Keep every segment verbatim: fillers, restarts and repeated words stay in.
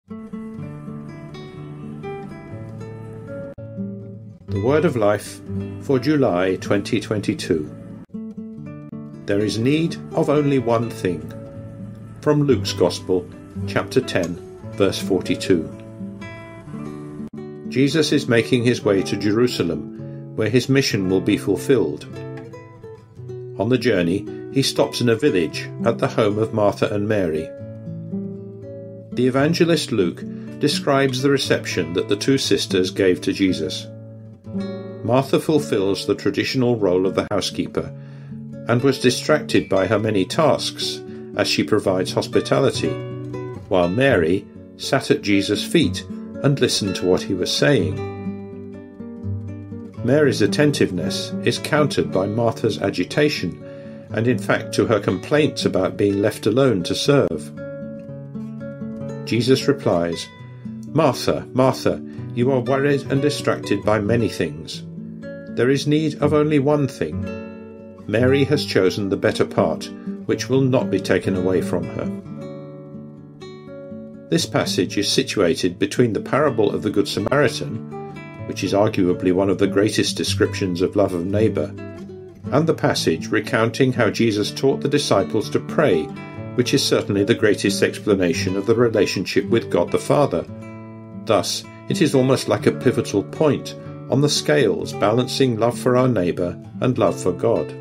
The Word of Life for July twenty twenty-two. There is need of only one thing. From Luke's Gospel, chapter ten, verse forty-two. Jesus is making his way to Jerusalem, where his mission will be fulfilled. On the journey, he stops in a village at the home of Martha and Mary. The evangelist Luke describes the reception that the two sisters gave to Jesus. Martha fulfills the traditional role of the housekeeper and was distracted by her many tasks as she provides hospitality, while Mary sat at Jesus' feet and listened to what he was saying. Mary's attentiveness is countered by Martha's agitation and in fact to her complaints about being left alone to serve. Jesus replies, "Martha, Martha, you are worried and distracted by many things. There is need of only one thing. Mary has chosen the better part, which will not be taken away from her." This passage is situated between the parable of the Good Samaritan, which is arguably one of the greatest descriptions of love of neighbour, and the passage recounting how Jesus taught the disciples to pray, which is certainly the greatest explanation of the relationship with God the Father. Thus, it is almost like a pivotal point on the scales balancing love for our neighbour and love for God.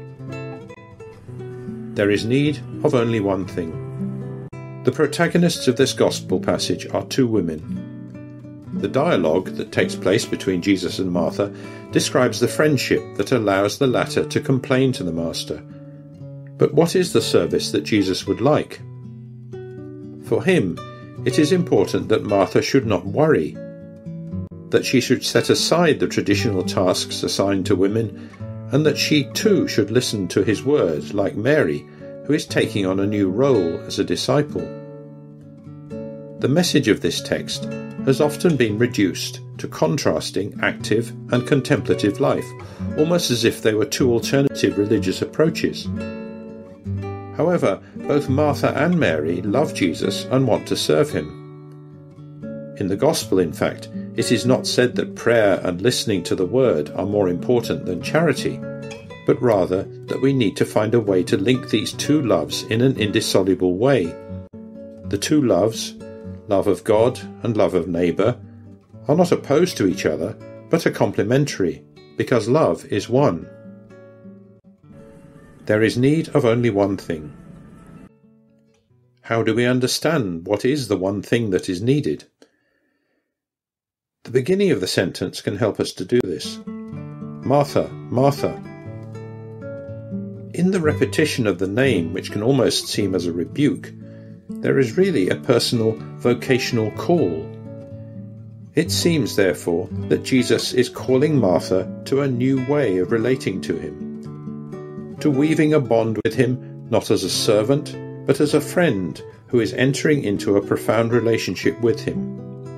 There is need of only one thing. The protagonists of this Gospel passage are two women. The dialogue that takes place between Jesus and Martha describes the friendship that allows the latter to complain to the Master. But what is the service that Jesus would like? For him, it is important that Martha should not worry, that she should set aside the traditional tasks assigned to women, and that she too should listen to his word, like Mary, who is taking on a new role as a disciple. The message of this text has often been reduced to contrasting active and contemplative life, almost as if they were two alternative religious approaches. However, both Martha and Mary love Jesus and want to serve him. In the Gospel, in fact, it is not said that prayer and listening to the word are more important than charity, but rather that we need to find a way to link these two loves in an indissoluble way. The two loves, love of God and love of neighbour, are not opposed to each other, but are complementary, because love is one. There is need of only one thing. How do we understand what is the one thing that is needed? The beginning of the sentence can help us to do this. Martha, Martha. In the repetition of the name, which can almost seem as a rebuke, there is really a personal vocational call. It seems, therefore, that Jesus is calling Martha to a new way of relating to him, to weaving a bond with him not as a servant, but as a friend who is entering into a profound relationship with him.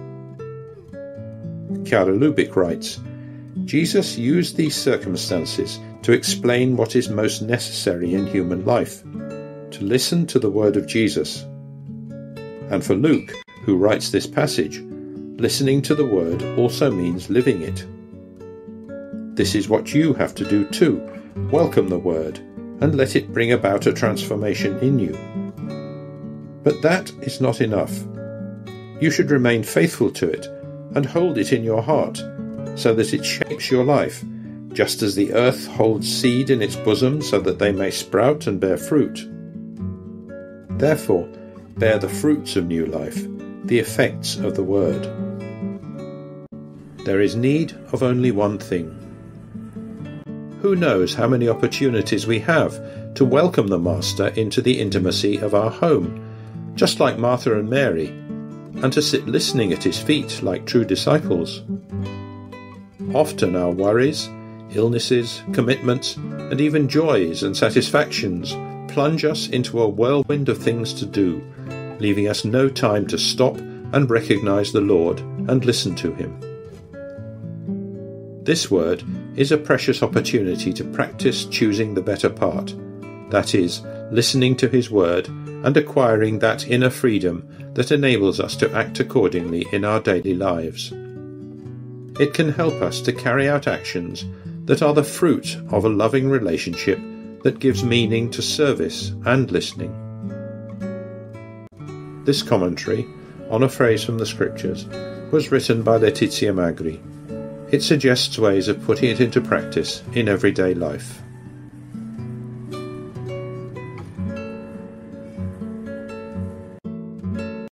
Chiara Lubich writes, Jesus used these circumstances to explain what is most necessary in human life, to listen to the word of Jesus. And for Luke, who writes this passage, listening to the word also means living it. This is what you have to do too. Welcome the word and let it bring about a transformation in you. But that is not enough. You should remain faithful to it and hold it in your heart, so that it shapes your life, just as the earth holds seed in its bosom so that they may sprout and bear fruit. Therefore, bear the fruits of new life, the effects of the word. There is need of only one thing. Who knows how many opportunities we have to welcome the Master into the intimacy of our home, just like Martha and Mary, and to sit listening at his feet like true disciples. Often our worries, illnesses, commitments, and even joys and satisfactions plunge us into a whirlwind of things to do, leaving us no time to stop and recognize the Lord and listen to him. This word is a precious opportunity to practice choosing the better part, that is, listening to his word and acquiring that inner freedom that enables us to act accordingly in our daily lives. It can help us to carry out actions that are the fruit of a loving relationship that gives meaning to service and listening. This commentary on a phrase from the Scriptures was written by Letizia Magri. It suggests ways of putting it into practice in everyday life.